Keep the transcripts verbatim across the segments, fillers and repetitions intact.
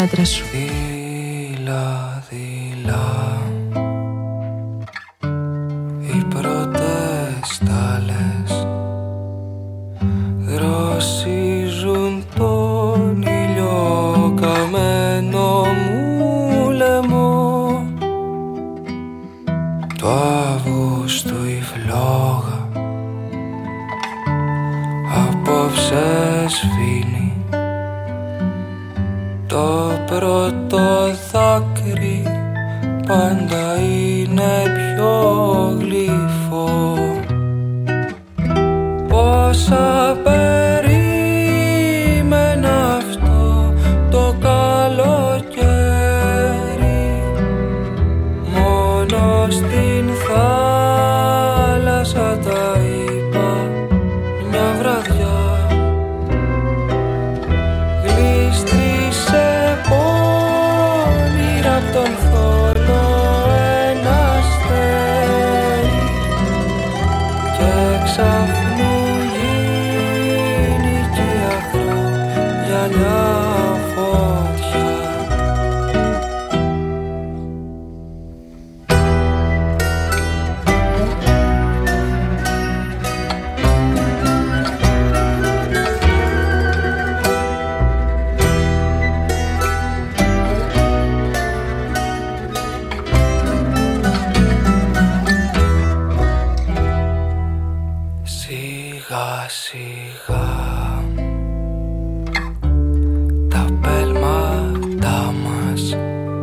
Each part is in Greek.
μέτρα σου. Δειλά, δειλά οι πρώτες στάλες δροσίζουν τον ήλιο καμένο μου λαιμό. Το Αύγουστο η φλόγα απόψε σβήνει. Το πρώτο δάκρυ πάντα είναι πιο γλυφό. Πόσα περίμενα αυτό το καλοκαίρι, μόνο στην θάλασσα τα είπα μια βραδιά. Γλίστρισε πόνιρα απ' τον θόλο ένα αστέρι και ξαφνού γίνει κι αγρό γυαλιά φωτιά. Σιγά σιγά τα πέλματά μας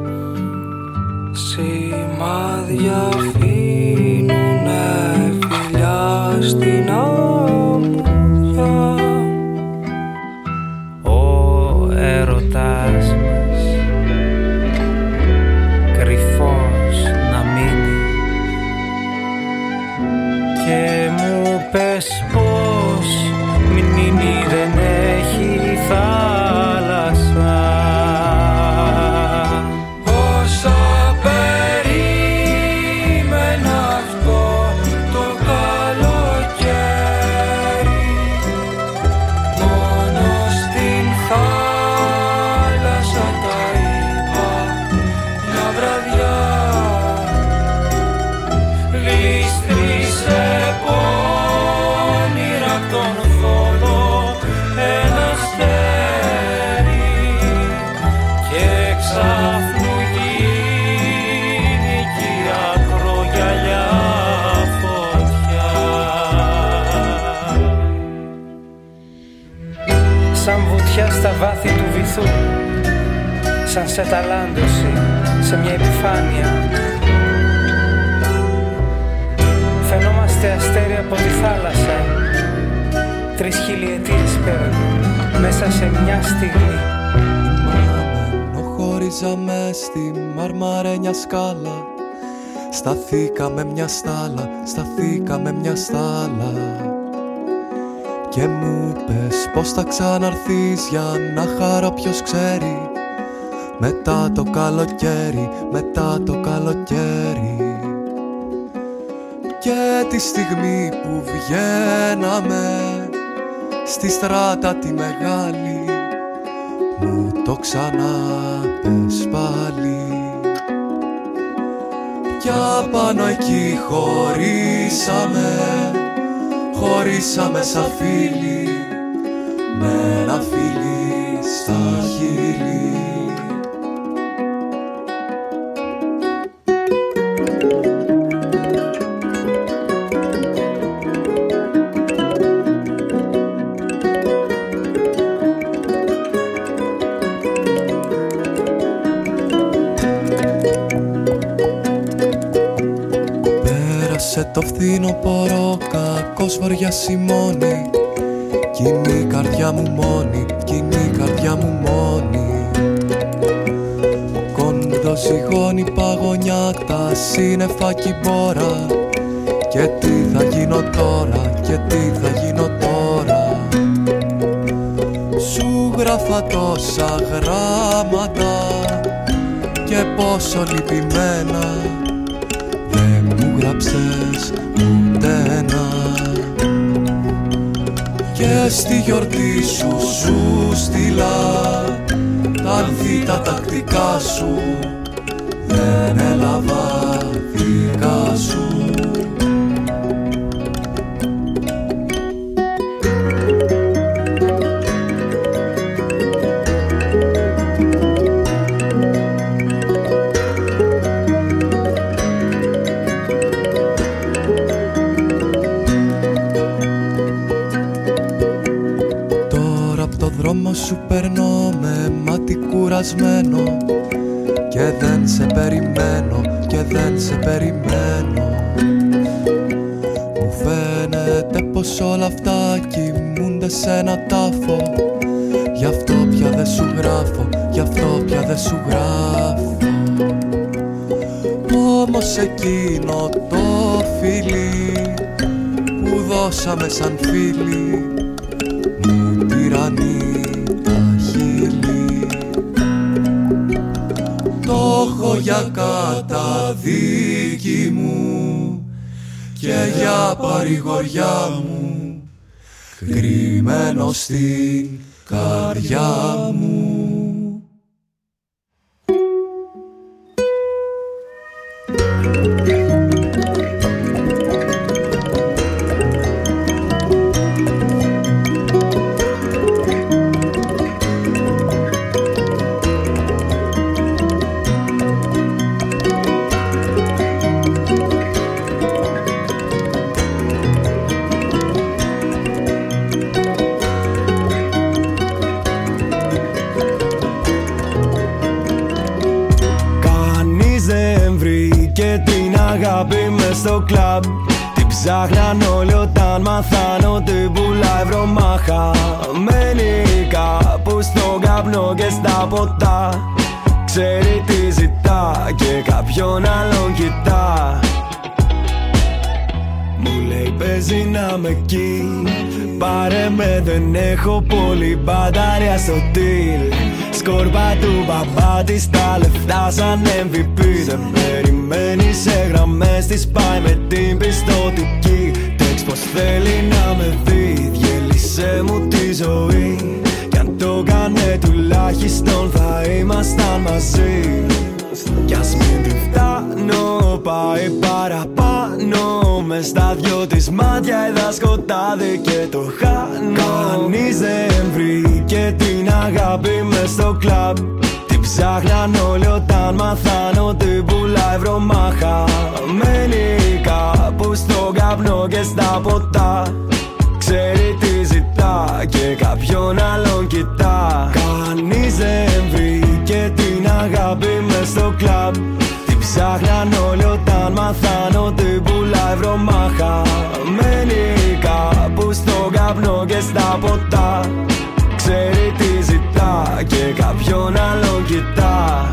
σημάδια αφήνουνε φιλιά στην αμμουδιά. Ο έρωτας μας κρυφός να μείνει και μου πες πως μνήμη δεν έχει θάλασσα. Όσα περίμενα αυτό το καλοκαίρι, μόνο στην θάλασσα τα είπα μια βραδιά. Γλίστρισε πόνιρα απ' τον θόλο ένα αστέρι και ξαφνού γίνει κι ακρογιαλιά φωτιά. Σαν βουτιά στα βάθη του βυθού, σαν σε ταλάντωση σε μια επιφάνεια, φαινόμαστε αστέρια από τη θάλασσα. Τρεις χιλιετίες παίρνουν μέσα σε μια στιγμή. Χωρίζαμε στη μαρμαρένια σκάλα, σταθήκαμε μια στάλα, σταθήκαμε μια στάλα. Και μου πες πως θα ξαναρθείς για να χαρώ ποιος ξέρει, μετά το καλοκαίρι, μετά το καλοκαίρι. Και τη στιγμή που βγαίναμε στη στράτα τη μεγάλη, μου το ξανάπες πάλι. Κι απάνω εκεί χωρίσαμε, χωρίσαμε σαν φίλοι, με ένα φίλι στα χείλη. Το φθινοπορό κακός βαριά σημώνει, κι είναι η καρδιά μου μόνη, κι είναι η καρδιά μου μόνη. Ο κόντος ζυγώνει παγωνιά, τα σύννεφα κυμπόρα. Και τι θα γίνω τώρα, και τι θα γίνω τώρα. Σου γράφα τόσα γράμματα και πόσο λυπημένα, γράψες ούτε ένα. Και στη γιορτή σου σου στείλα άνθη τα τακτικά σου, δεν έλαβα δικά σου. Σου περνώ με μάτι κουρασμένο και δεν σε περιμένω και δεν σε περιμένω. Μου φαίνεται πως όλα αυτά κοιμούνται σε ένα τάφο, γι' αυτό πια δεν σου γράφω, γι' αυτό πια δεν σου γράφω. Όμως εκείνο το φιλί που δώσαμε σαν φίλοι μου τυραννεί. Το έχω για καταδίκη μου και για παρηγοριά μου, κρυμμένο στην καρδιά μου. Στο κλαμπ την ψάχναν όλοι όταν μάθαν ότι πουλάει βρωμάχα. Μένει κάπου στον καπνό και στα ποτά, ξέρει τι ζητά και κάποιον άλλον κοιτά. Μου λέει παίζει να με εκεί, πάρε με δεν έχω πολύ μπαταρία στο τιλ. Σκόρπα του μπαμπά της τα λεφτά σαν εμ βι πι. Δεν περιμένει σε γραμμές, της πάει με την πιστωτική. Τεξ πως θέλει να με δει, διέλυσε μου τη ζωή. Κι αν το κάνε τουλάχιστον θα ήμασταν μαζί. Κι ας μην την φτάνω, πάει παραπάνω. Μες στα δυο της μάτια είδα σκοτάδι και το χάνω. Κανείς δεν βρήκε την αγάπη μες στο κλαμπ. Την ψάχναν όλοι όταν μάθαν ότι πουλάει βρωμάχα. Μένει κάπου στον καπνό και στα ποτά, ξέρει τι ζητά και κάποιον άλλον κοιτά. Κανείς δεν βρήκε την αγάπη μες στο κλαμπ. Την ψάχναν όλοι όταν μάθαν ότι πουλάει βρωμάχα. Μένει κάπου στον καπνό και στα ποτά, ξέρει τι ζητά και κάποιον άλλον κοιτά.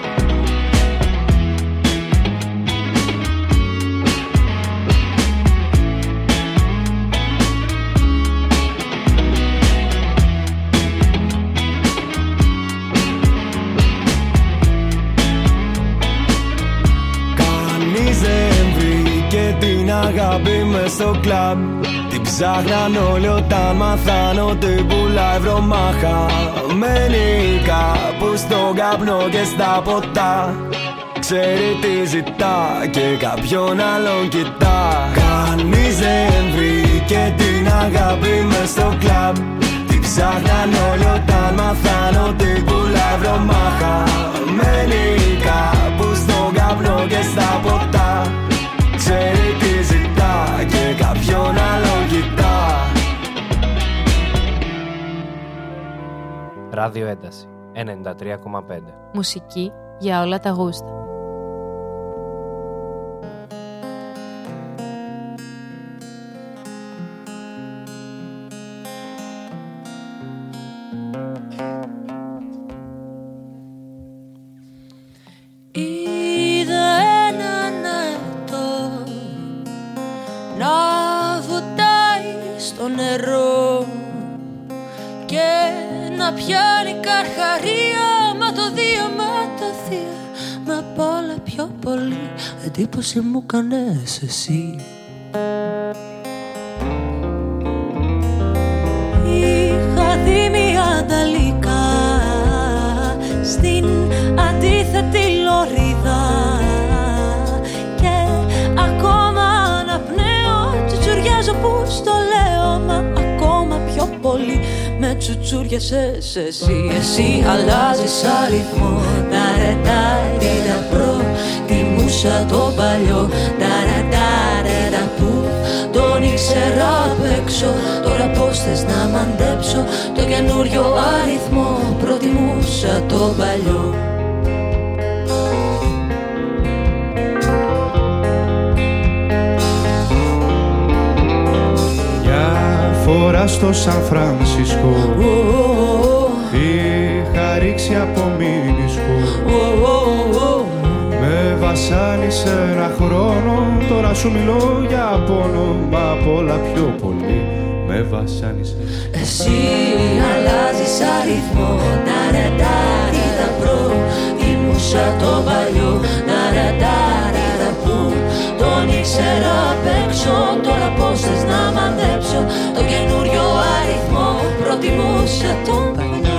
Κανείς δεν βρήκε την αγάπη μες στο κλαμπ. Την ψάχναν όλοι όταν μάθαν ότι πουλάει βρωμάχα. Μένει κάπου στον καπνό και στα ποτά, ξέρει τι ζητά και κάποιον άλλον κοιτά. Κανείς δεν βρήκε την αγάπη μες στο κλαμπ. Την ψάχναν όλοι όταν μάθαν ότι πουλάει βρωμάχα. Μένει κάπου στον καπνό και στα ποτά, ξέρει τι ζητά και κάποιον άλλον κοιτά. Ράδιο Ένταση ενενήντα τρία κόμμα πέντε. Μουσική για όλα τα γούστα. Είδα έναν αετό να βουτάει στο νερό και να πιάνει καρχαρία, μα το δύο, μα το θεία, μα απ' όλα πιο πολύ εντύπωση μου κάνες εσύ. Είχα δει μια ανταλικά αντίθετη λωρίδα. Και ακόμα αναπνέω, τσουτσουριάζω που στο λέω, μα ακόμα πιο πολύ με τσουτσούριασες εσύ. Εσύ αλλάζεις αριθμό, ταρετάριδα προ, τιμούσα το παλιό, ταρετάριδα που τον ήξερα απ' έξω. Τώρα πώς θες να μαντέψω το καινούριο αριθμό, προτιμούσα το παλιό. Φορά στο Σαν Φρανσίσκο είχα ρίξει από μήνυσκο. Με βασάνισε ένα χρόνο, τώρα σου μιλώ για πόνο, μα απ' όλα πιο πολύ με βασάνισε. Εσύ αλλάζεις αριθμό, ταρετάριδα προ, τιμούσα το παλιό, ταρετάριδα που τον ήξερα απ' έξω. Τώρα πώς θες να μαντέψω το καινούριο αριθμό, προτιμούσα τον παλιό.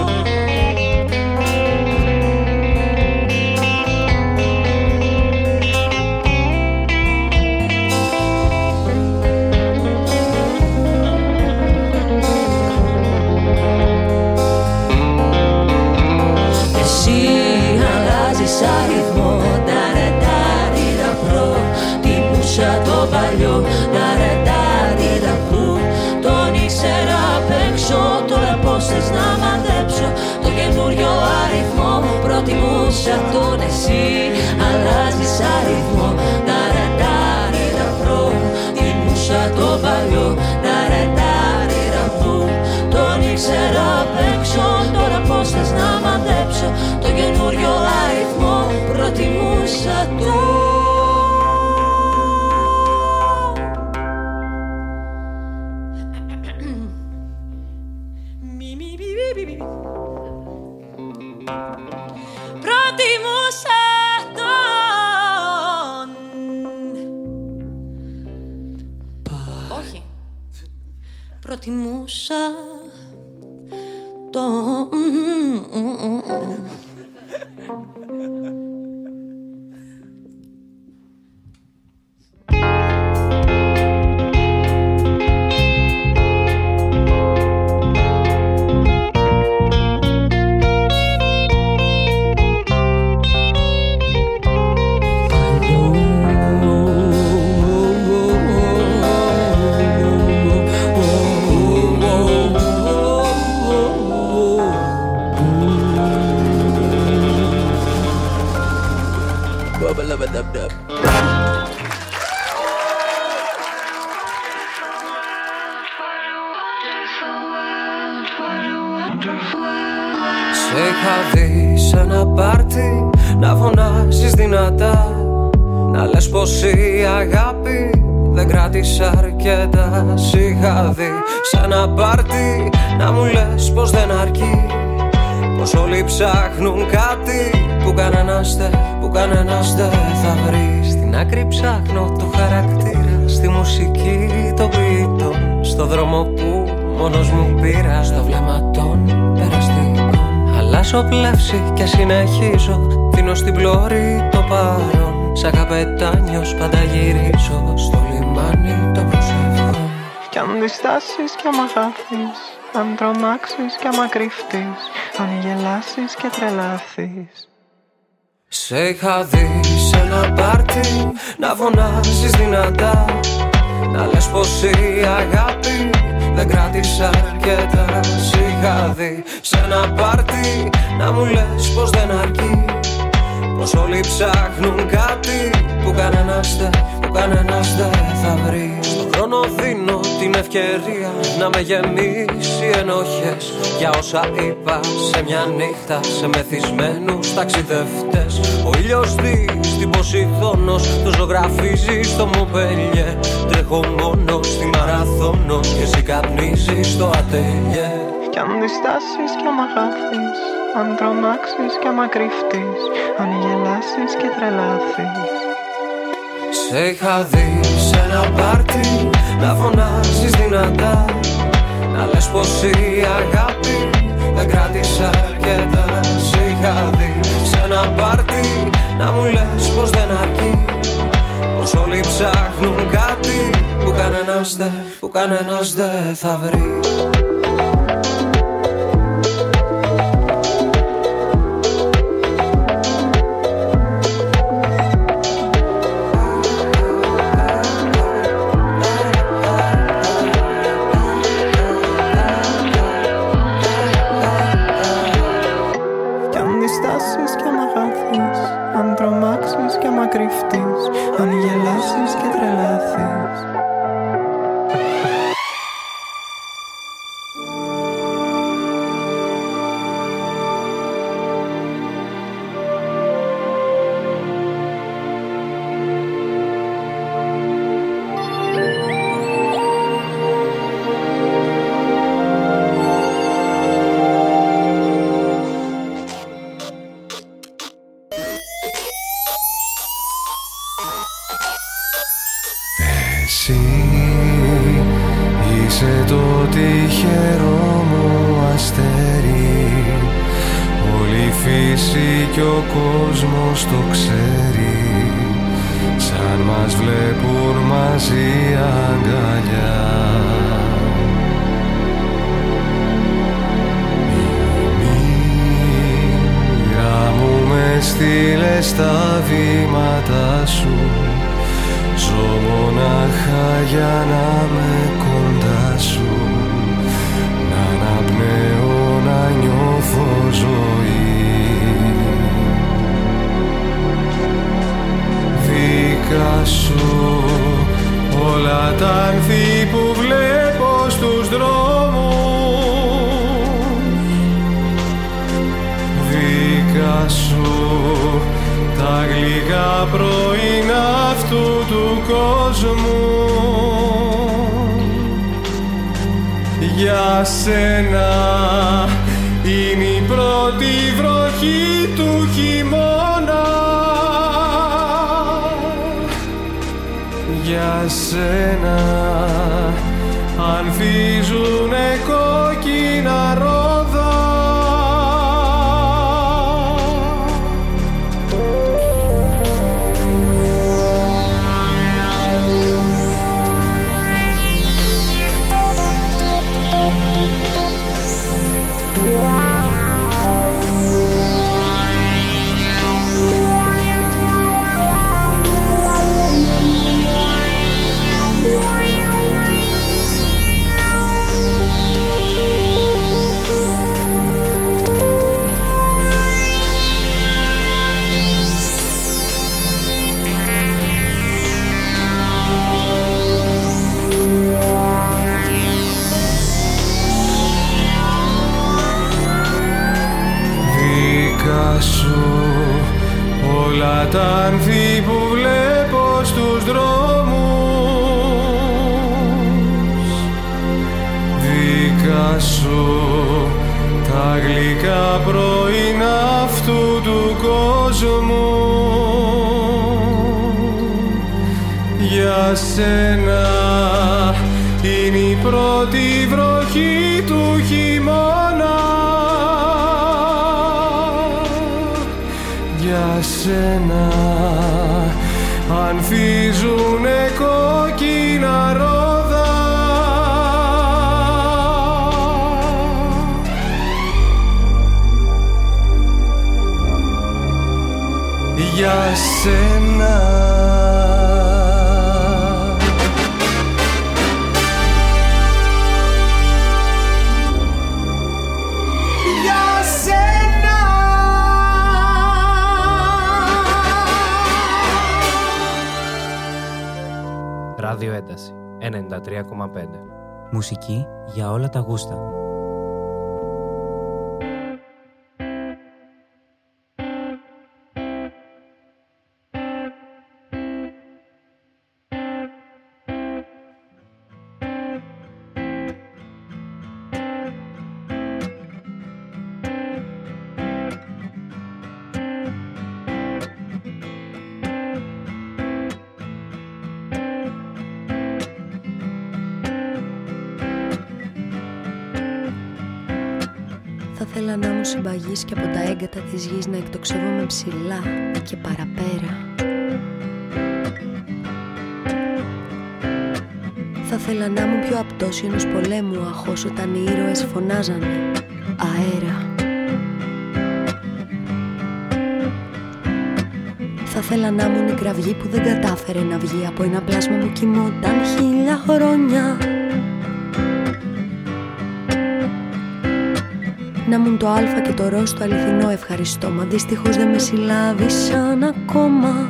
Εσύ αλλάζεις αριθμό, ταρετάριδα προ, τιμούσα το παλιό, ταρετάριδα που τον ήξερα απ' έξω. Τώρα πώς θες να μαντέψω το καινούριο αριθμό, προτιμούσα τον. Εσύ αλλάζεις αριθμό, ταρετάριδα προ, τιμούσα το παλιό, ταρετάριδα που τον ήξερα απ' έξω. Τώρα πώς θες να μαντέψω το καινούριο αριθμό, προτιμούσα τον. Προτιμούσα τον. Όχι. Προτιμούσα τον. Σε είχα δει σε ένα πάρτι να φωνάζεις δυνατά, να λες πως η αγάπη δεν κράτησε αρκετά. Σ' είχα δει σε ένα πάρτι να μου λες πως δεν αρκεί, πως όλοι ψάχνουν κάτι που κανένας δεν, που κανένας δεν θα βρει. Στην άκρη ψάχνω το χαρακτήρα, στη μουσική των ποιητών, στο δρόμο που μόνος μου πήρα, στο βλέμμα των περαστικών. Αλλάζω πλεύση και συνεχίζω, δίνω στην πλώρη το παρόν. Σαν καπετάνιος πάντα γυρίζω, στο λιμάνι το προσευχό. Κι αν διστάσεις κι άμα χάθεις, αν τρομάξεις κι άμα κρυφτείς, αν γελάσεις και τρελαθείς. Σε είχα δει σε ένα πάρτι να φωνάζεις δυνατά, να λες πως η αγάπη δεν κράτησε αρκετά. Σ' είχα δει σε ένα πάρτι να μου λες πως δεν αρκεί, πως όλοι ψάχνουν κάτι που κανένας δεν, που κανένας δεν θα βρει. Στον χρόνο δίνω την ευκαιρία να με γεμίσει ενοχές για όσα είπα σε μια νύχτα σε μεθυσμένους ταξιδευτές. Ο ήλιος δει στην Ποσειδώνος, το ζωγραφίζει στο Μομπέλιε. Τρέχω μόνος στη Μαραθώνο και εσύ καπνίζεις στο ατέλιε. Κι αν διστάσεις κι άμα χάθεις, αν τρομάξεις κι άμα κρυφτείς, αν γελάσεις και τρελαθείς. Σε είχα δει σε ένα πάρτι να φωνάζεις δυνατά, να λες πως η αγάπη δεν κράτησε αρκετά. Σε είχα δει σε ένα ένα πάρτι, να μου λες πως δεν αρκεί, πως όλοι ψάχνουν κάτι που κανένας δε, που κανένας δε θα βρει. Ράδιο Ένταση ενενήντα τρία κόμμα πέντε. Μουσική για όλα τα γούστα. ήθελα να μου συμπαγείς και από τα έγκατα της γης να εκτοξεύομαι ψηλά και παραπέρα. Θα ήθελα να ήμουν πιο απτός ενός πολέμου αχώς όταν οι ήρωες φωνάζανε αέρα. Θα ήθελα να ήμουν η κραυγή που δεν κατάφερε να βγει από ένα πλάσμα που κοιμόταν χίλια χρόνια. Να ήμουν το αλφα και το ροζ το αληθινό ευχαριστώ, μα αντίστοιχος δεν με συλλάβησαν ακόμα.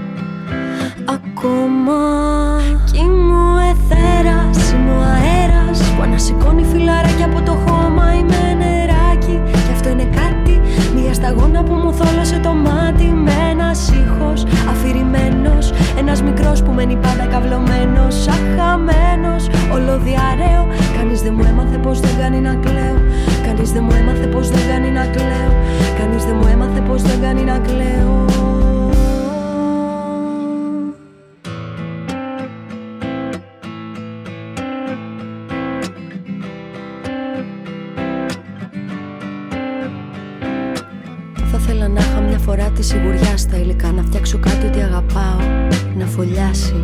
Ακόμα. Κι μου εθέρας, είμαι ο αέρας που ανασηκώνει φυλαράκια από το χώμα. Είμαι νεράκι κι αυτό είναι κάτι, μια σταγόνα που μου θόλωσε το μάτι. Με ένας ήχος αφηρημένος, ένας μικρός που μένει πάντα καυλωμένος. Αχαμένος, ολοδιαραίο. Κανείς δεν μου έμαθε πως δεν κάνει να κλαίω. Κανείς δεν μου έμαθε πως δεν κάνει να κλαίω. Κανείς δεν μου έμαθε πως δεν κάνει να κλαίω. Θα ήθελα να είχα μια φορά τη σιγουριά στα υλικά, να φτιάξω κάτι ότι αγαπάω, να φωλιάσει.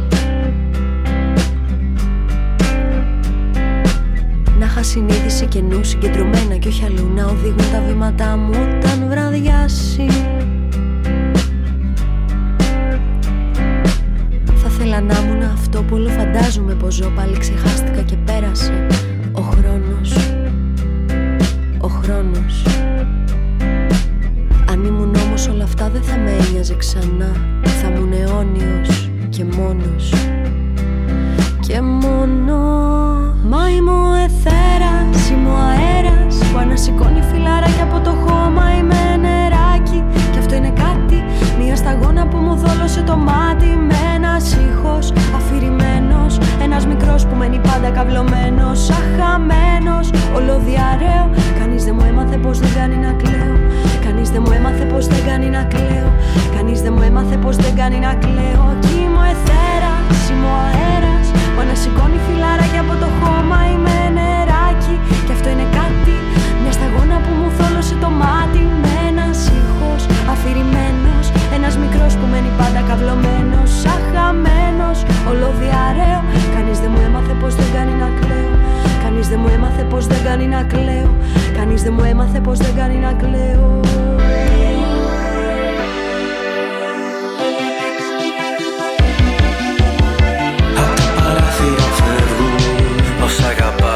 Να είχα συνείδηση και νου συγκεντρωμένα κι όχι αλλού, να οδηγούν τα βήματά μου όταν βραδιάσει. Θα ήθελα να ήμουν αυτό που όλο φαντάζομαι πως ζω, πάλι ξεχάστηκα και πέρασε ο χρόνος. Ο χρόνος. Αν ήμουν όμως όλα αυτά δεν θα με ένοιαζε ξανά. Θα ήμουν αιώνιος και μόνος. Και μόνο. Μα είμαι ο εθέρας, είμαι ο αέρας που ανασηκώνει φυλαράκια από το χώμα. Είμαι νεράκι κι αυτό είναι κάτι, μια σταγόνα που μου θόλωσε το μάτι. Με ένας ήχος αφηρημένος, ένας μικρός που μένει πάντα καυλωμένος. Αχαμένος, ολοδιαραίο. Κανείς δεν μου έμαθε πως δεν κάνει να κλαίω. Κανείς δεν μου έμαθε πως δεν κάνει να κλαίω. Κανείς δεν μου έμαθε πως δεν κάνει να κλαίω. Κι είμαι ο εθέρας, είμαι ο αέρας που ανασηκώνει φυλαράκια από το χώμα. Είμαι νεράκι κι αυτό είναι κάτι, μια σταγόνα που μου θόλωσε το μάτι. Με ένας ήχος αφηρημένος, ένας μικρός που μένει πάντα καυλωμένος. Αχαμένος, ολοδιαραίο. Κανείς δεν μου έμαθε πως δεν κάνει να κλαίω. Κανείς δεν μου έμαθε πως δεν κάνει να κλαίω. Κανείς δεν μου έμαθε πως δεν κάνει να κλαίω. Απ' τα παράθυρα φεύγουν όσα αγαπά.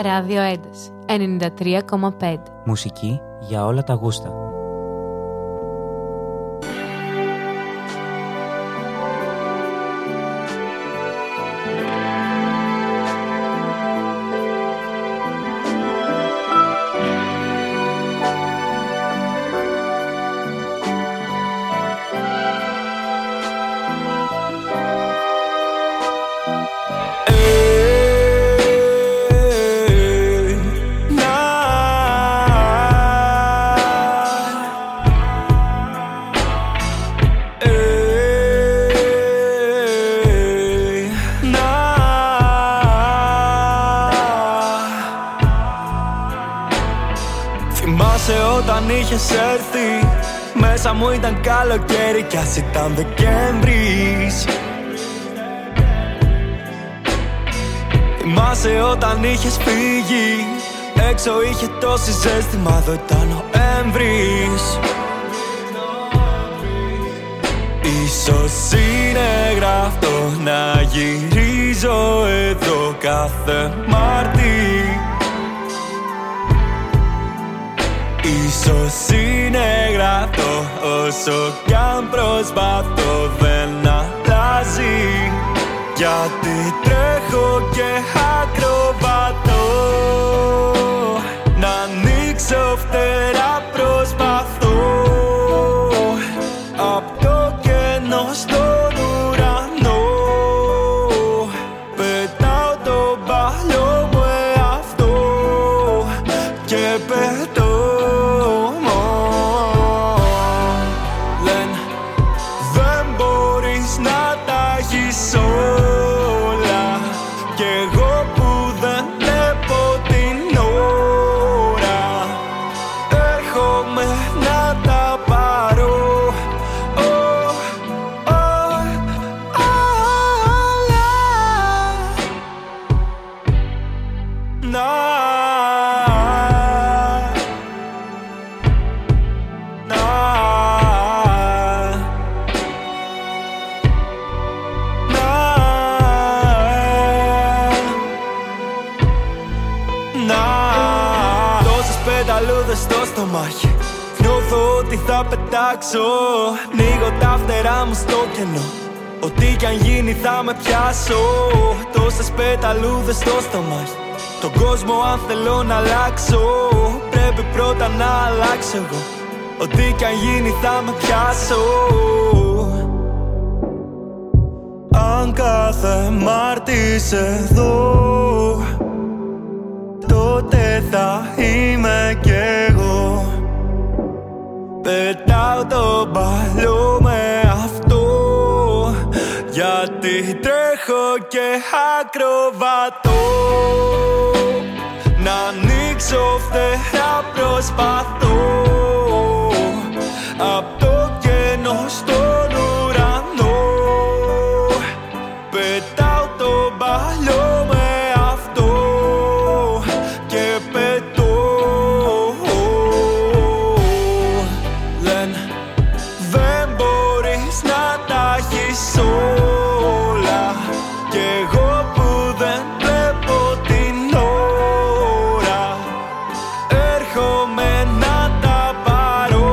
Ράδιο Ένταση ενενήντα τρία κόμμα πέντε. Μουσική για όλα τα γούστα. Όταν είχες έρθει μέσα μου ήταν καλοκαίρι κι ας ήταν Δεκέμβρης. Θυμάσαι όταν είχες φύγει έξω είχε τόση ζέστη, μα εδώ ήταν Νοέμβρης. Ίσως είναι γραφτό να γυρίζω εδώ κάθε Μάρτι. Ίσως είναι γραφτό όσο κι αν προσπαθώ δεν αλλάζει. Γιατί τρέχω και ακροβατώ, να ανοίξω φτερά προσπαθώ. Απ' το κενό στον ουρανό πετάω το παλιό μου εαυτό και πετώ. Νιώθω ότι θα πετάξω, ανοίγω τα φτερά μου στο κενό. Ό,τι κι αν γίνει θα με πιάσω. Τόσες πεταλούδες στο στομάχι, τον κόσμο αν θέλω να αλλάξω πρέπει πρώτα να αλλάξω εγώ. Ό,τι κι αν γίνει θα με πιάσω. Αν κάθε Μάρτης εδώ τότε θα είμαι κι εγώ. Πετάω το παλιό με αυτό, γιατί τρέχω και ακροβατώ. Να ανοίξω φτερά προσπαθώ. Απ' το κενό στον ουρανό πετάω το παλιό με αυτό και πετώ. Λένε δεν μπορείς να τα έχεις όλα κι εγώ που δεν βλέπω την ώρα έρχομαι να τα πάρω.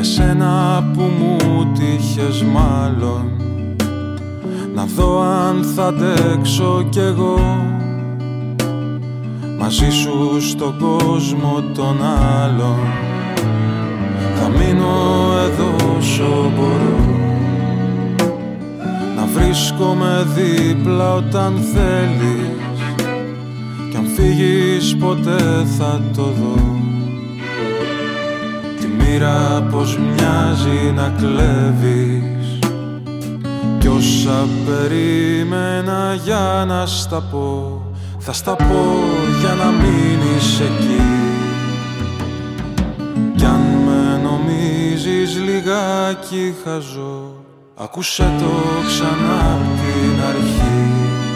σένα που μου τύχες μάλλον, να δω αν θα αντέξω κι εγώ μαζί σου στον κόσμο των άλλων. Θα μείνω εδώ όσο μπορώ, να βρίσκομαι δίπλα όταν θέλεις, κι αν φύγεις ποτέ θα το δω. Τη μοίρα πως μοιάζει να κλέβεις, κι όσα περίμενα για να στα πω, θα στα πω για να μείνεις εκεί. Κι αν με νομίζεις λιγάκι χαζό, ακούσέ το ξανά απ' την αρχή.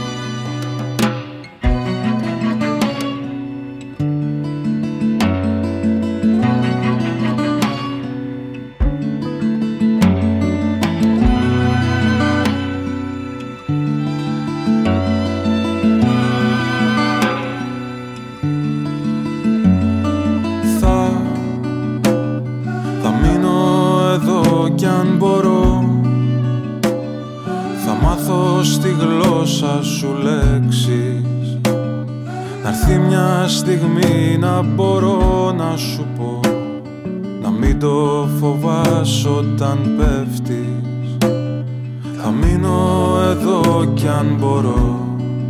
Σου λέξεις, να'ρθεί μια στιγμή να μπορώ να σου πω, να μην το φοβάσαι όταν πέφτεις. Θα μείνω εδώ κι αν μπορώ,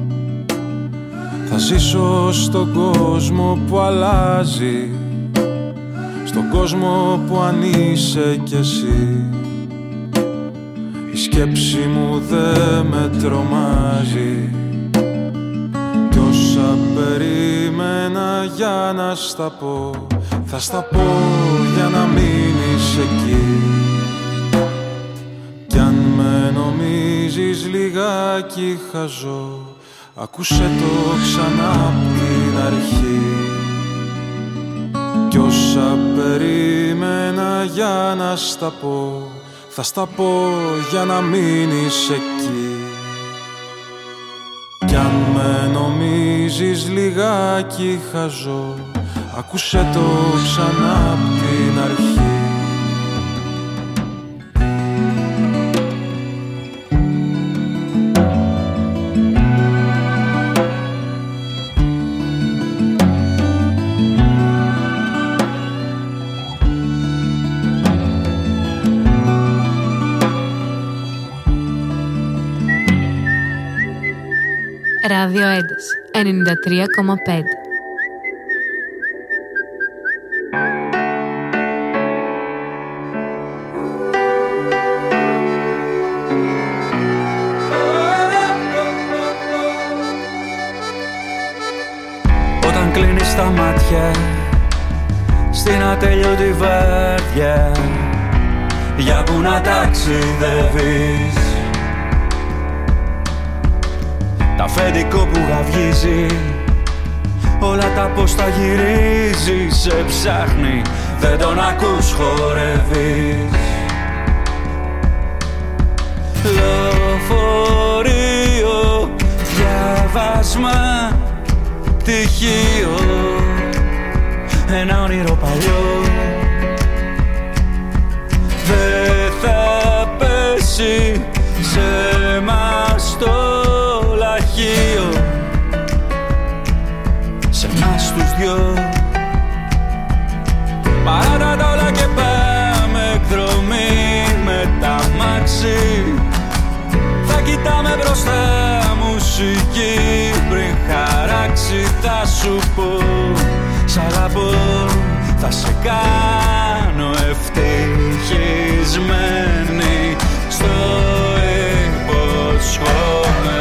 θα ζήσω στον κόσμο που αλλάζει, στον κόσμο που αν είσαι κι εσύ. Η σκέψη μου δε με τρομάζει, κι όσα περίμενα για να στα πω, θα στα πω για να μείνεις εκεί. Κι αν με νομίζεις λιγάκι χαζό, ακούσέ το ξανά απ' την αρχή. Κι όσα περίμενα για να στα πω, θα στα πω για να μείνεις εκεί. Κι αν με νομίζεις λιγάκι χαζό, ακούσέ το ξανά απ' την αρχή. Ράδιο Ένταση ενενήντα τρία κόμμα πέντε. Όταν κλείνεις τα μάτια στην ατέλειωτη βάρδια, για που να ταξιδεύεις, τα αφεντικό που γαυγίζει, όλα τα πως τα γυρίζει, σε ψάχνει, δεν τον ακούς, χορεύεις. Λεωφορείο, διαβάσμα, πτυχίο, ένα όνειρο παλιό, δεν θα πέσει σε μας το λαχείο, σε μας τους δυο. Παράτα τα όλα και πάμε εκδρομή με τα μάξι, θα κοιτάμε μπροστά μουσική, πριν χαράξει θα σου πω, σ' αγαπώ, θα σε κάνω ευτυχισμένη, στο υποσχόμαι.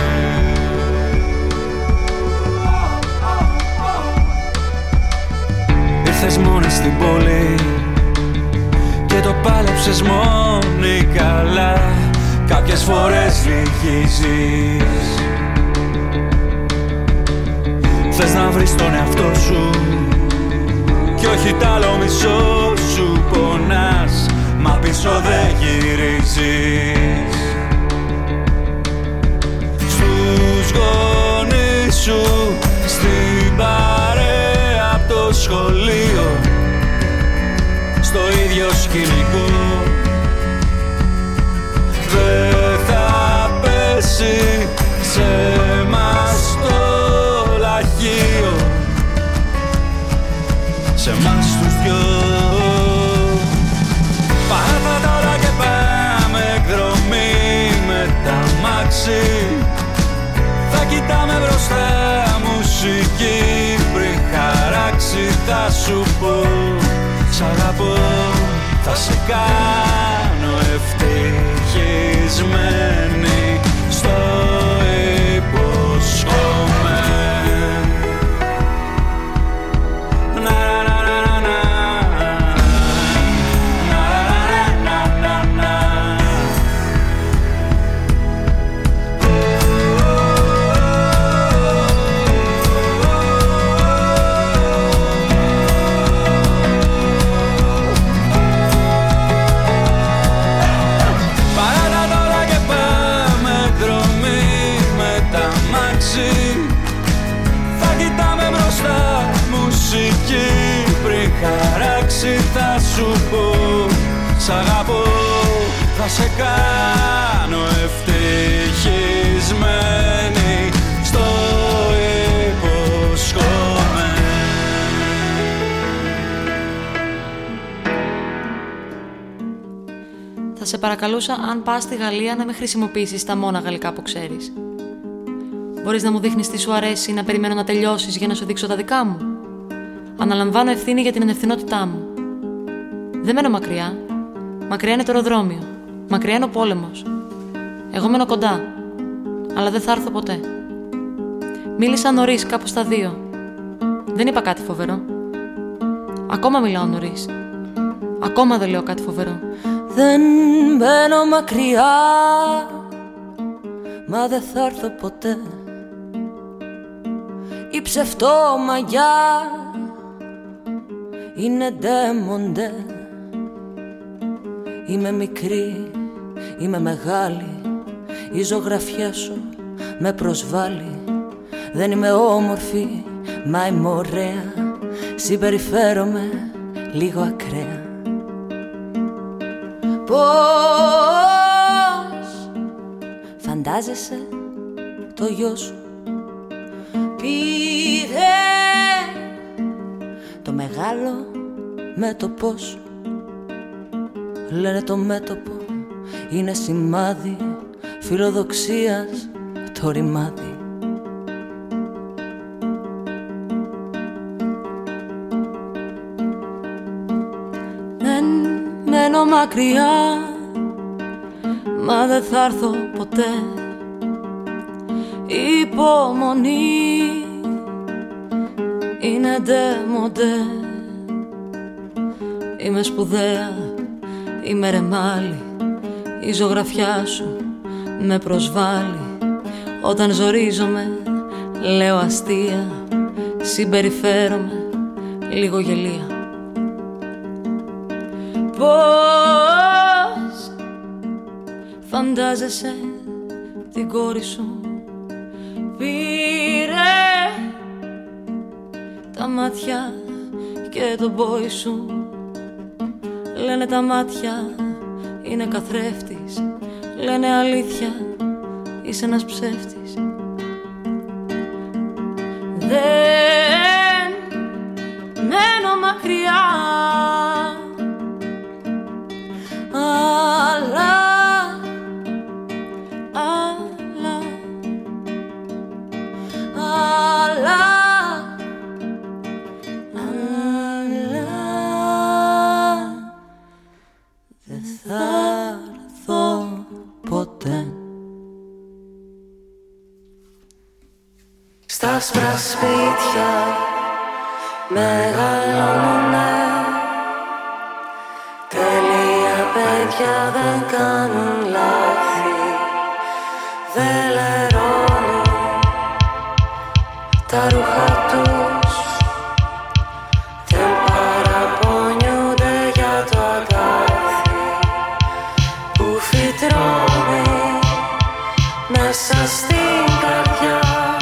Ήρθες μόνη στην πόλη και το πάλεψες μόνη καλά, κάποιες φορές λυγίζεις, θες να βρεις τον εαυτό σου κι όχι τ' άλλο μισό σου, πονάς μα πίσω δεν γυρίζεις. Στους γονείς σου, στην παρέα απ' το σχολείο, στο ίδιο ίδιο σκηνικό. Δεν θα πέσει σε μας το λαχείο, σε μας τους δυο. Πάρτα τώρα και πάμε εκδρομή με τα μάξι. Θα κοιτάμε μπροστά μουσική, πριν χαράξει θα σου πω σ' αγαπώ. Θα σε κάνω ευτυχισμένη, στο υποσχόμαι. Πριν χαράξει θα σου πω σ' αγαπώ. Θα σε κάνω ευτυχισμένη, στο υποσχόμαι. Θα σε παρακαλούσα, αν πας στη Γαλλία, να με χρησιμοποιήσεις τα μόνα γαλλικά που ξέρεις. Μπορείς να μου δείχνεις τι σου αρέσει, να περιμένω να τελειώσεις για να σου δείξω τα δικά μου. Αναλαμβάνω ευθύνη για την ανευθυνότητά μου. Δεν μένω μακριά. Μακριά είναι το αεροδρόμιο. Μακριά είναι ο πόλεμος. Εγώ μένω κοντά. Αλλά δεν θα έρθω ποτέ. Μίλησα νωρίς, κάπου στα δύο. Δεν είπα κάτι φοβερό. Ακόμα μιλάω νωρίς. Ακόμα δεν λέω κάτι φοβερό. Δεν μένω μακριά, μα δεν θα έρθω ποτέ. Η ψευτόμαγιά είναι ντέμοντε. Είμαι μικρή, είμαι μεγάλη. Η ζωγραφιά σου με προσβάλλει. Δεν είμαι όμορφη, μα είμαι ωραία. Συμπεριφέρομαι λίγο ακραία. Πώς φαντάζεσαι το γιο σου πήρε το μεγάλο μέτωπό σου. Λένε το μέτωπο είναι σημάδι φιλοδοξίας το ρημάδι. Δεν μένω μακριά, μα δεν θα έρθω ποτέ. Υπομονή είναι ντεμοντέ. Είμαι σπουδαία, είμαι ρεμάλι. Η ζωγραφιά σου με προσβάλλει. Όταν ζορίζομαι λέω αστεία. Συμπεριφέρομαι λίγο γελία. Πώς φαντάζεσαι την κόρη σου πήρε τα μάτια και τον πόη σου. Λένε τα μάτια είναι καθρέφτης. Λένε αλήθεια, είσαι ένας ψεύτης. Δεν μένω μακριά, αλλά, αλλά, αλλά, αλλά δεν θα έρθω ποτέ. Στα άσπρα σπίτια μεγαλώνουνε. Τέλεια παιδιά δεν κάνουν λάθη. Δεν λερώνουν τα ρούχα τους. Δεν παραπονιούνται για το αγκάθι που φυτρώνει μέσα στην καρδιά.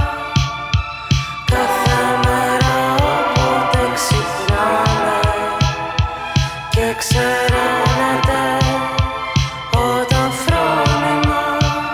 Κάθε μέρα όποτε ξυπνάμε και ξέρουμε ξεραίνεται όταν φρόνημα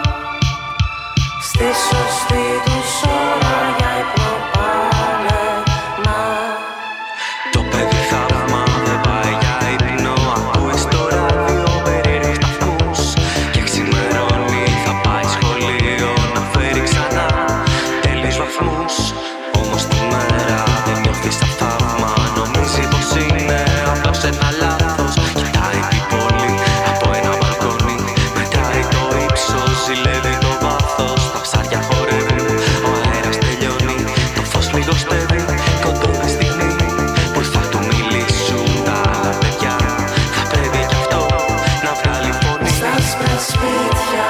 στη σωστή τους ώρα για ύπνο πάνε να. Το παιδί θαύμα δεν πάει για ύπνο, ακούει στο ράδιο περίεργους σταθμούς και ξημερώνει θα πάει σχολείο να φέρει ξανά τέλειους βαθμούς. Όμως τη μέρα δεν νιώθει σαν θαύμα, νομίζει πως είναι απλώς ένα λάθος. Κοιτάει την πόλη από ένα μπαλκόνι, μετράει το ύψος, ζηλεύει το βάθος. Τα ψάρια χορεύουν, ο αέρας τελειώνει, το φως λιγοστεύει, κοντεύει στιγμή που θα του μιλήσουν τα άλλα παιδιά. Θα πρέπει κι αυτό να βγάλει φωνή. Στα άσπρα σπίτια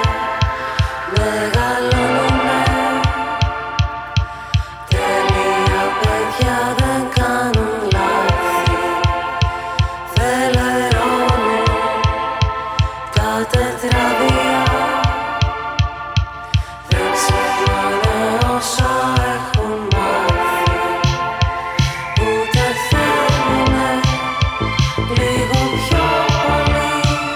μεγαλώνουνε, τέλεια παιδιά δεν κάνουν λάθη, δεν λερώνουν τα τετράδια, δεν ξεχνάνε όσα έχουν μάθει, ούτε θέλουνε λίγο πιο πολύ,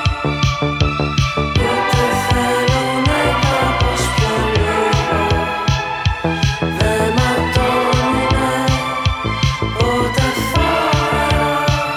ούτε θέλουνε κάπως πιο λίγο, δεν ματώνουνε ποτέ φορά,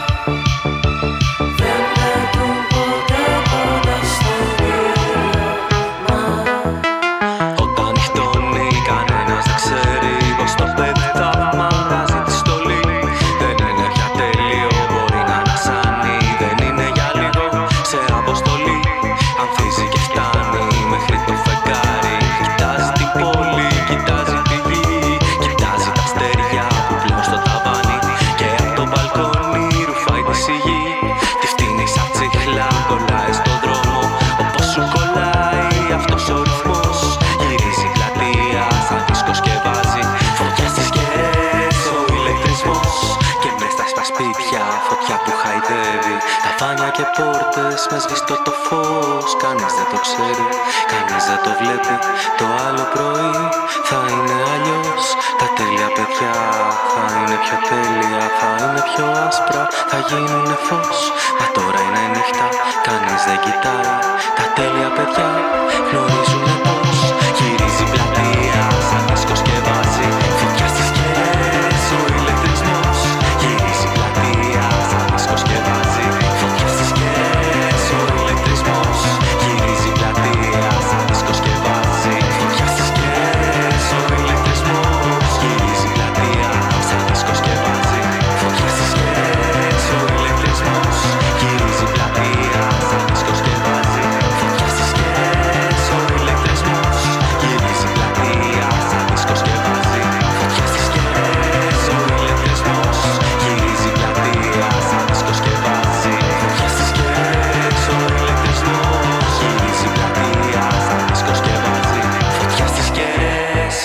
δεν πέτουν ποτέ κοντά στον ήλιο. Μα Όταν νυχτώνει κανένας δεν ξέρει πως το παιδί θαύμα βγάζει τη στολή. Δεν είναι πια τέλειο, μπορεί να ανασάνει, δεν είναι για λίγο σε αποστολή. Ανθίζει και φτάνει μέχρι το φεγγάρι, κοιτάζει την πόλη, κοιτάζει τη γη, κοιτάζει τα αστέρια που πλέουν στο ταβάνι και από το μπαλκόνι ρουφάει τη σιγή. Τη φτύνει σαν τσίχλα, κολλάει στον δρόμο όπως σου κολλάει αυτός ο ρυθμός. Γυρίζει πλατεία σαν δίσκο και βάζει φωτιά στις σκιές ο ηλεκτρισμός. Και μες στα σπίτια φωτιά που χαϊδεύει, τα φάνια και πόρτες με σβηστό το φως. Κανείς δεν το ξέρει, κανείς δεν το βλέπει, το άλλο πρωί θα είναι αλλιώς. Τα τέλεια παιδιά θα είναι πιο τέλεια, θα είναι πιο άσπρα, θα γίνουνε φως. Μα τώρα είναι νύχτα, κανείς δεν κοιτάει, τα τέλεια παιδιά γνωρίζουνε πως. Γυρίζει πλατεία σαν δίσκο και βάζει φωτιά στις σκιές ο ηλεκτρισμός. Γυρίζει πλατεία σαν δίσκο και βάζει φωτιά στις σκιές ο ηλεκτρισμός. Γυρίζει πλατεία σαν δίσκο και βάζει φωτιά στις σκιές ο ηλεκτρισμός. Γυρίζει πλατεία σαν δίσκο και βάζει φωτιά στις σκιές ο ηλεκτρισμός. Γυρίζει πλατεία σαν δίσκο και βάζει φωτιά στις σκιές ο ηλεκτρισμός. Γυρίζει πλατεία σαν δίσκο και βάζει φωτιά στις σκιές ο ηλεκτρισμός. Γυρίζει πλατεία σαν δίσκο και βάζει φωτιά στις σκιές ο ηλεκτρισμός. Γυρίζει πλατεία σαν δίσκο και βάζει φωτιά στις σκιές.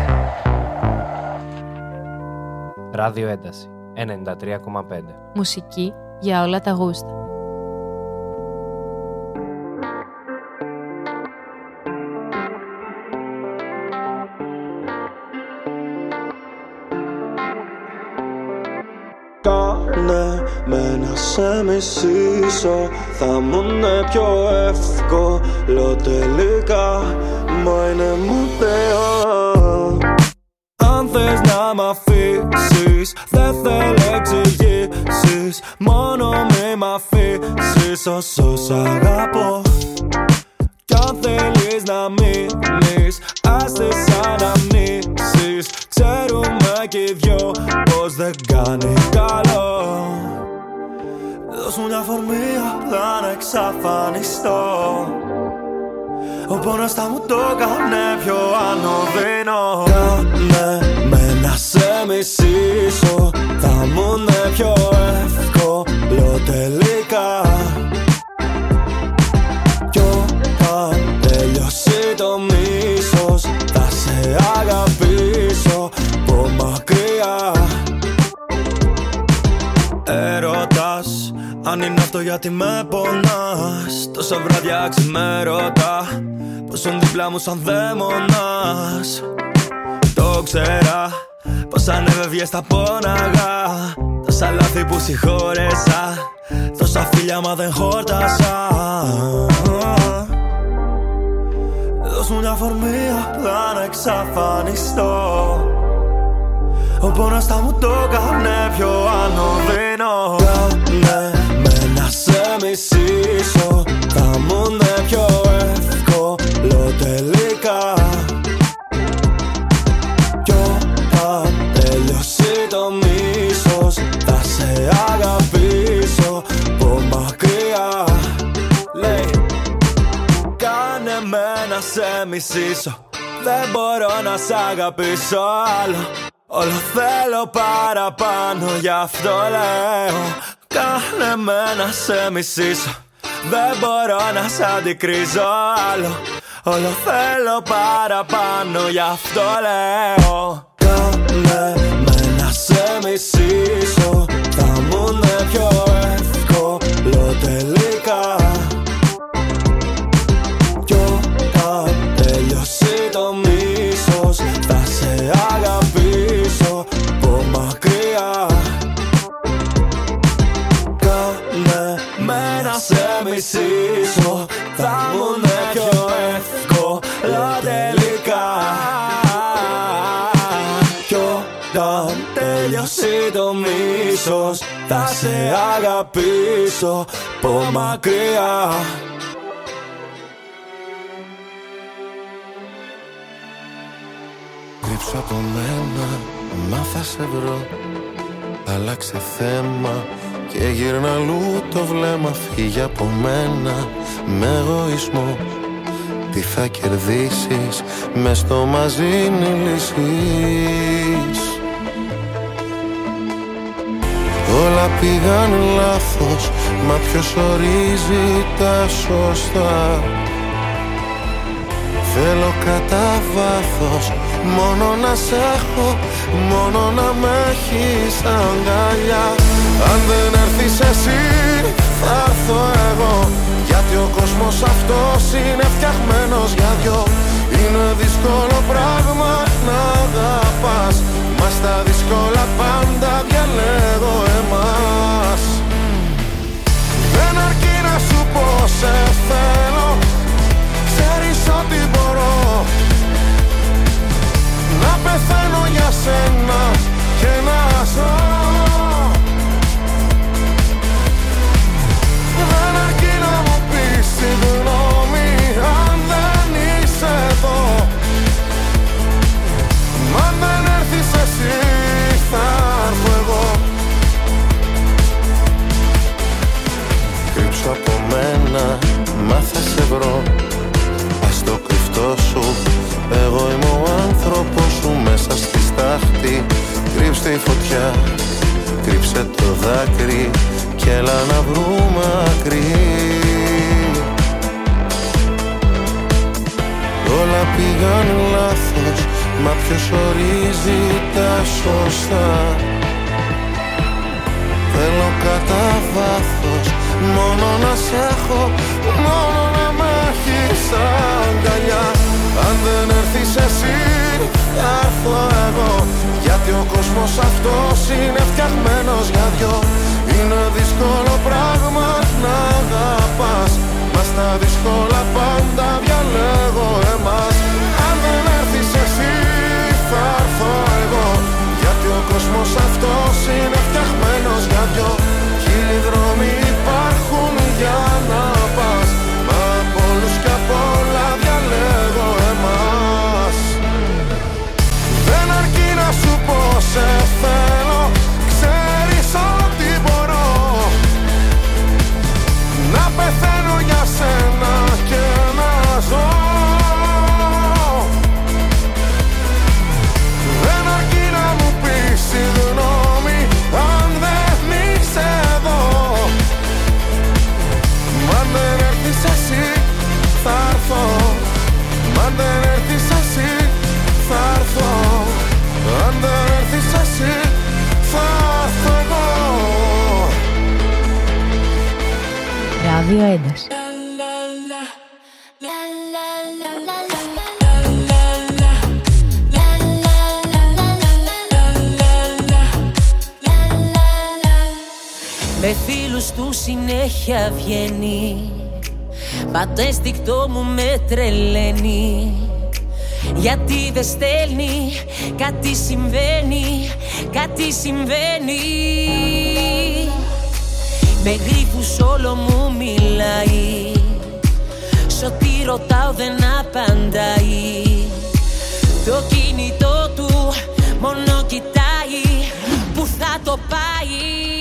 Ράδιο Ένταση ενενήντα τρία κόμμα πέντε. Μουσική για όλα τα γούστα. Κάνε με να σε μισήσω, θα μου είναι πιο εύκολο τελικά, μα είναι μοντέο. Αν θες να μ' αφήσεις, δεν θέλω εξηγήσεις, μόνο μη μ' αφήσεις όσο σ' αγαπώ. Κι αν θέλεις να μείνεις, ας τις αναμνήσεις, ξέρουμε κι οι δυο πως δεν κάνει καλό. Δώσ' μου μια φορμή απλά να εξαφανιστώ, ο πόνος θα μου το κάνε πιο ανωδύνο. Κάνε με να σε μισήσω, θα μου είναι πιο εύκολο τελικά. Κι όταν τελειώσει το μίσος, θα σε αγαπήσω από μακριά. Έρωτας, αν είναι αυτό γιατί με πονάς, τόσα βράδια ξημέρωτα, πόσο δίπλα μου σαν δαίμονας. Το ξέρα, πως αν έβευγες τα πόναγα, τα Τόσα λάθη που συγχώρεσα, τόσα φίλια μα δεν χόρτασα. Δώσ' μου μια φορμή απλά να εξαφανιστώ. Ο πόνος θα μου το κάνε πιο ανωδύνο. Κάνε με να σε μισήσω, θα μου είναι πιο εύκολο τελικά. Κι όταν τελειώσει το μίσος, θα σε αγαπήσω από μακριά. Λέει, κάνε με να σε μισήσω, δεν μπορώ να σ' αγαπήσω άλλο. Όλο θέλω παραπάνω, γι' αυτό λέω. Κάνε με να σε μισήσω, δεν μπορώ να σ' αντικρίζω άλλο. Όλο θέλω παραπάνω, γι' αυτό λέω. Κάνε με να σε μισήσω, θα μου είναι πιο εύκολο τελικά. Κι όταν τελειώσει το μίσος, θα σε αγαπήσω από μακριά. Κάνε με να σε μισήσω, θα μου είναι πιο εύκολο τελικά. Κι όταν τελειώσει το μίσος, θα σε αγαπήσω από μακριά. Κρύψου από μένα, μα θα σε βρω. Άλλαξε θέμα και γύρνα αλλού το βλέμμα. Φύγε από μένα με εγωισμό. Τι θα κερδίσεις, μες στο μαζί λύσεις. Όλα πήγαν λάθος, μα ποιος ορίζει τα σωστά. Θέλω κατά βάθος μόνο να σ' έχω, μόνο να με έχεις αγκαλιά. Αν δεν έρθεις εσύ θα έρθω εγώ, γιατί ο κόσμος αυτός είναι φτιαγμένος για δυο. Είναι δύσκολο πράγμα να αγαπάς, μα στα δύσκολα πάντα διαλέγω εμάς. Δεν αρκεί να σου πω σε θέλω, ξέρεις ότι μπορώ να πεθαίνω για σένα και να ζω. Δεν αρκεί να μου πεις συγγνώμη αν δεν είσαι εδώ. Μα αν δεν έρθεις εσύ θα έρθω εγώ. Κρύψου από μένα, μα θα σε βρω. Ας το κρυφτό σου, εγώ είμαι ο άνθρωπος σου μέσα στη στάχτη. Κρύψτε η φωτιά, κρύψε το δάκρυ κι έλα να βρούμε άκρη. Όλα πήγαν λάθος, μα ποιος ορίζει τα σωστά. Θέλω κατά βάθος μόνο να σ' έχω, μόνο να με έχεις αγκαλιά. Αν δεν έρθεις εσύ θα έρθω εγώ, γιατί ο κόσμος αυτός είναι φτιαγμένος για δυο. Είναι δύσκολο πράγμα να αγαπάς, μα στα δύσκολα πάντα διαλέγω εμάς. Αν δεν έρθεις εσύ θα έρθω εγώ, γιατί ο κόσμος αυτός είναι φτιαγμένος για δυο. Χίλιοι δρόμοι υπάρχουν για να πας, μα από όλους κι απ' όλα διαλέγω εμάς. Δεν αρκεί να σου πω σε θέλω, ξέρεις ότι μπορώ να πεθαίνω για σένα και να ζω. Δεν αρκεί να μου πεις συγγνώμη αν δεν είσαι εδώ. Μα αν δεν έρθεις εσύ θα έρθω, μα αν δεν έρθεις εσύ θα έρθω. Αν δεν έρθεις εσύ θα έρθω εγώ. Ράδιο Ένταση. με φίλους του συνέχεια βγαίνει. Μα το αίσθηκτό μου με τρελαίνει. Γιατί δεν στέλνει, κάτι συμβαίνει, κάτι συμβαίνει. Με γρίφους όλο μου μιλάει. Σ' ό,τι ρωτάω δεν απαντάει. Το κινητό του μόνο κοιτάει που θα το πάει.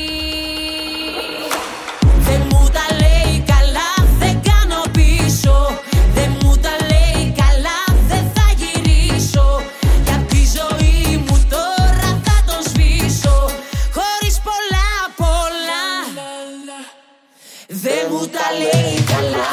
Δεν μου τα λέει καλά, δεν κάνω πίσω. Δεν μου τα λέει καλά, δεν θα γυρίσω. Κι απ' τη ζωή μου τώρα θα τον σβήσω. Χωρίς πολλά πολλά. Δεν μου τα λέει καλά.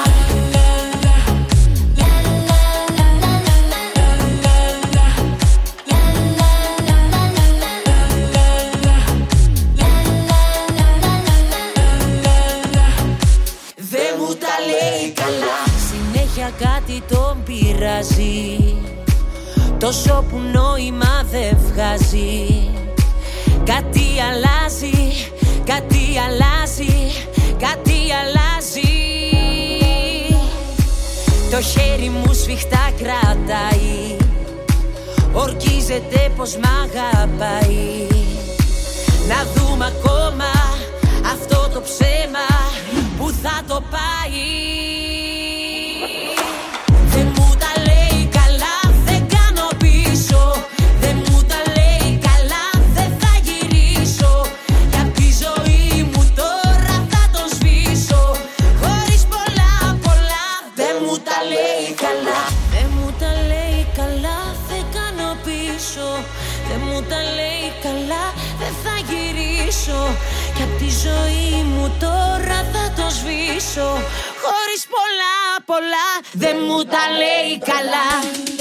Συνέχεια κάτι τον πειράζει. Τόσο που νόημα δεν βγάζει. Κάτι αλλάζει, κάτι αλλάζει, κάτι αλλάζει. Το χέρι μου σφιχτά κρατάει. Ορκίζεται πως μ' αγαπάει. Να δούμε ακόμα αυτό το ψέμα που θα το πάει. Δεν μου τα λέει καλά, δεν κάνω πίσω. Δεν μου τα λέει καλά, δεν θα γυρίσω. Κι απ' τη ζωή μου τώρα θα τον σβήσω. Χωρίς πολλά πολλά. Δεν μου τα λέει καλά. Δεν μου τα λέει καλά, δεν κάνω πίσω. Δεν μου τα λέει καλά, δεν θα γυρίσω. Κι απ' τη ζωή μου τώρα θα το σβήσω. Χωρίς πολλά πολλά. Δεν μου τα λέει καλά.